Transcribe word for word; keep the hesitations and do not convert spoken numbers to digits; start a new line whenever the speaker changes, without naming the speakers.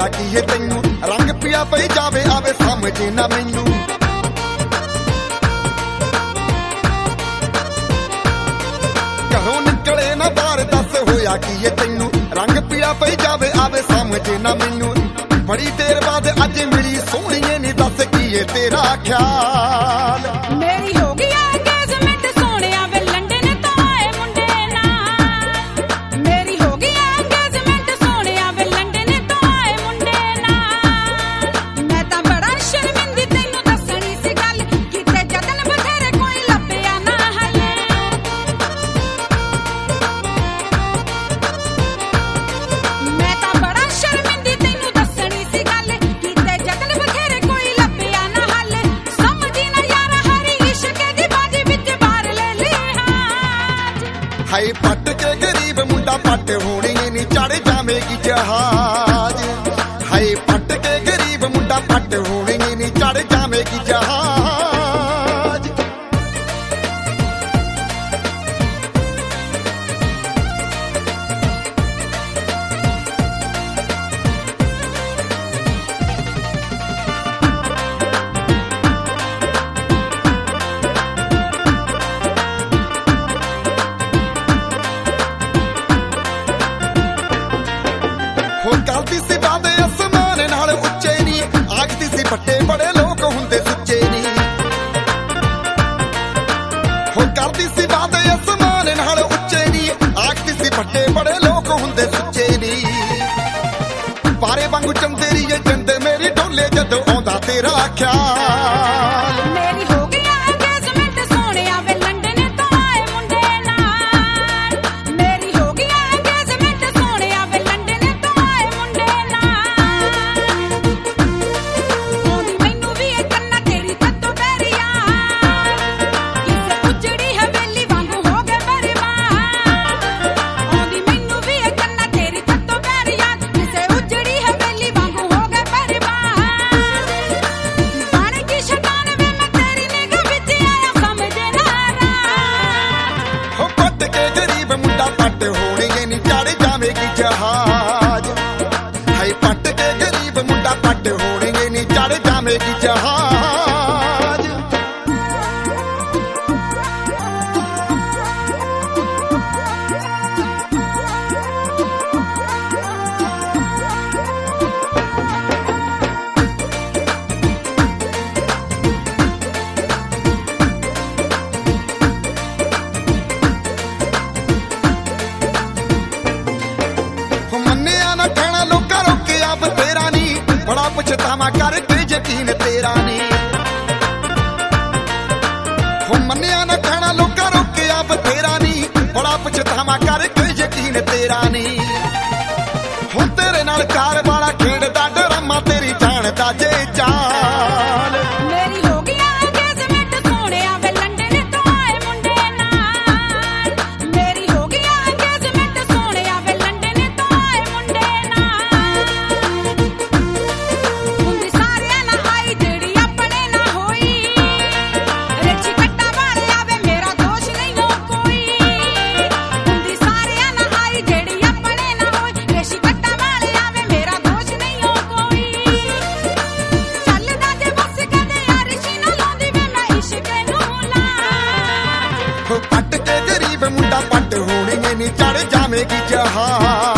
होया की ये तैनू रंग पिया पई जावे आवे समझे ना मैनू घरों निकले ना बाहर दस होया की ये तैनू रंग पिया पई जावे आवे समझे ना मैनू बड़ी देर बाद अज मिली सोहणीए नी दस की ये तेरा ख्याल
मेरी हो गई एंगेजमेंट सोहणिया वे लंडन तो आए मुंडे नाल मेरी हो गई एंगेजमेंट सोहणिया वे लंडन तो आए मुंडे नाल मैं तां बड़ा शर्मिंदी तैनू दसणी सी गल किते जतन बथेरे कोई लभया ना हले मैं तां बड़ा शर्मिंदी तैनू दसणी सी गल किते जतन बथेरे कोई लभया ना हले समझी ना यार हरी इश्क दी बाजी विच बार ले ली हाज
हाय पट के गरीब मुंडा पट होनी नी चढ़ जावेगी जहाज हाय पट के गरीब मुंडा पट होनी नी चढ़ जावेगी जहाज हो गलती सी बात आसमान नाल उच्चे नी आखदी सी पट्टे बड़े लोग हुंदे सुच्चे नी हो गलती सी बात आसमान नाल उच्चे नी आखदी सी पट्टे बड़े लोग हुंदे सुच्चे नी पारे वांगू चंदेरी ये चंद मेरी ढोले जदों आउंदा तेरा ख्याल
मेरी हो गई एंगेजमेंट सोहणिया वे लंडन तो आए मुंडे नाल मेरी हो गई एंगेजमेंट सोहणिया वे लंडन तो आए मुंडे नाल ओदी मैनू भी ए कन्ना तेरी तत्तो बैरिया किसे उजड़ी हवेली वांगू हो गए बरबाद ओदी मैनू भी ए कन्ना तेरी तत्तो बैरिया किसे उजड़ी हवेली वांगू हो गए बरबाद बन की शैतान वे मैं तेरी निगाह विच आया समझे ना रात
हो पट के गरीब मुंडा पट होनी नी चढ़ जावेगी जहाज हाय पट के गरीब मुंडा पट होनी नी चढ़ जावेगी जहाज हो मन्निया ना कहना लोका रोकिया बतेरा नी बड़ा पछतावा करके यकीन तेरा नी हो मन्निया ना कहना लोका रोकिया बतेरा नी बड़ा पछतावा करके यकीन तेरा नी हो तेरे नाल कार वाला खेड़दा डरामा तेरी जान दा जे चाल
मेरी हो गई एंगेजमेंट सोहणिया वे लंडन तो आए मुंडे नाल मेरी हो गई एंगेजमेंट सोहणिया वे लंडन तो आए मुंडे नाल हुंदी सारियां ना आई जेड़ी अपने ना होई रेची कट्टा वाले आवे मेरा दोष नहीं हो कोई हुंदी सारियां ना आई जेड़ी अपने ना होई रेची कट्टा वाले आवे मेरा दोष नहीं हो कोई ਚੱਲਦਾ ਜੇ ਬਸ ਕਦੇ ਅਰਸ਼ੀ ਨਾ ਲਾਉਂਦੀ ਵੇ ਮੈਂ ਇਸ਼ਕ ਨੂੰ ਲਾ
हो पट के गरीब मुंडा पट होनी नी चढ़ जावेगी जहाज